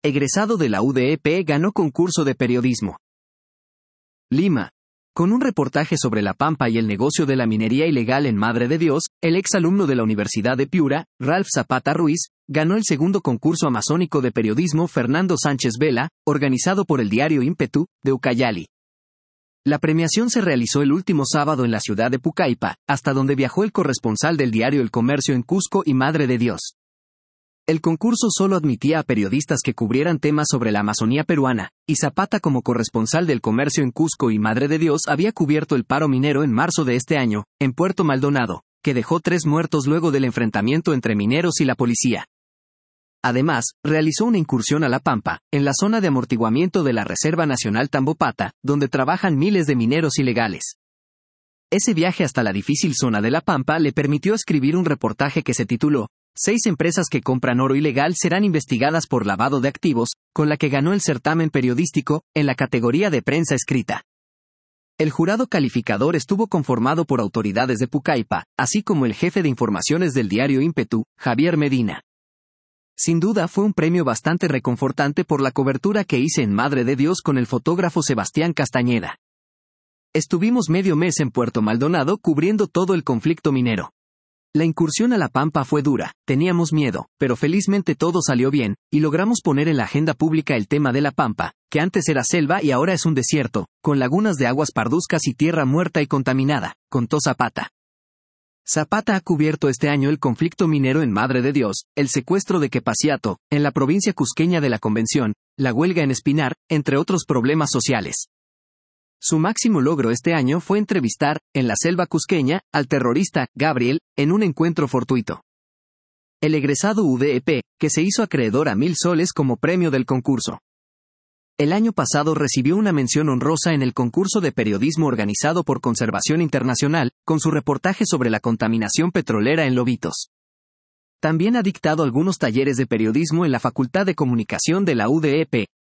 egresado de la UDEP, ganó concurso de periodismo. Lima. Con un reportaje sobre la Pampa y el negocio de la minería ilegal en Madre de Dios, el exalumno de la Universidad de Piura, Ralph Zapata Ruiz, ganó el segundo concurso amazónico de periodismo Fernando Sánchez Vela, organizado por el diario Ímpetu, de Ucayali. La premiación se realizó el último sábado en la ciudad de Pucallpa, hasta donde viajó el corresponsal del diario El Comercio en Cusco y Madre de Dios. El concurso solo admitía a periodistas que cubrieran temas sobre la Amazonía peruana, y Zapata como corresponsal del Comercio en Cusco y Madre de Dios había cubierto el paro minero en marzo de este año, en Puerto Maldonado, que dejó 3 muertos luego del enfrentamiento entre mineros y la policía. Además, realizó una incursión a La Pampa, en la zona de amortiguamiento de la Reserva Nacional Tambopata, donde trabajan miles de mineros ilegales. Ese viaje hasta la difícil zona de La Pampa le permitió escribir un reportaje que se tituló 6 empresas que compran oro ilegal serán investigadas por lavado de activos, con la que ganó el certamen periodístico, en la categoría de prensa escrita. El jurado calificador estuvo conformado por autoridades de Pucallpa, así como el jefe de informaciones del diario Ímpetu, Javier Medina. Sin duda fue un premio bastante reconfortante por la cobertura que hice en Madre de Dios con el fotógrafo Sebastián Castañeda. Estuvimos medio mes en Puerto Maldonado cubriendo todo el conflicto minero. La incursión a La Pampa fue dura, teníamos miedo, pero felizmente todo salió bien, y logramos poner en la agenda pública el tema de La Pampa, que antes era selva y ahora es un desierto, con lagunas de aguas parduzcas y tierra muerta y contaminada, contó Zapata. Zapata ha cubierto este año el conflicto minero en Madre de Dios, el secuestro de Quepaciato, en la provincia cusqueña de La Convención, la huelga en Espinar, entre otros problemas sociales. Su máximo logro este año fue entrevistar, en la selva cusqueña, al terrorista, Gabriel, en un encuentro fortuito. El egresado UDEP, que se hizo acreedor a 1,000 soles como premio del concurso. El año pasado recibió una mención honrosa en el concurso de periodismo organizado por Conservación Internacional, con su reportaje sobre la contaminación petrolera en Lobitos. También ha dictado algunos talleres de periodismo en la Facultad de Comunicación de la UDEP,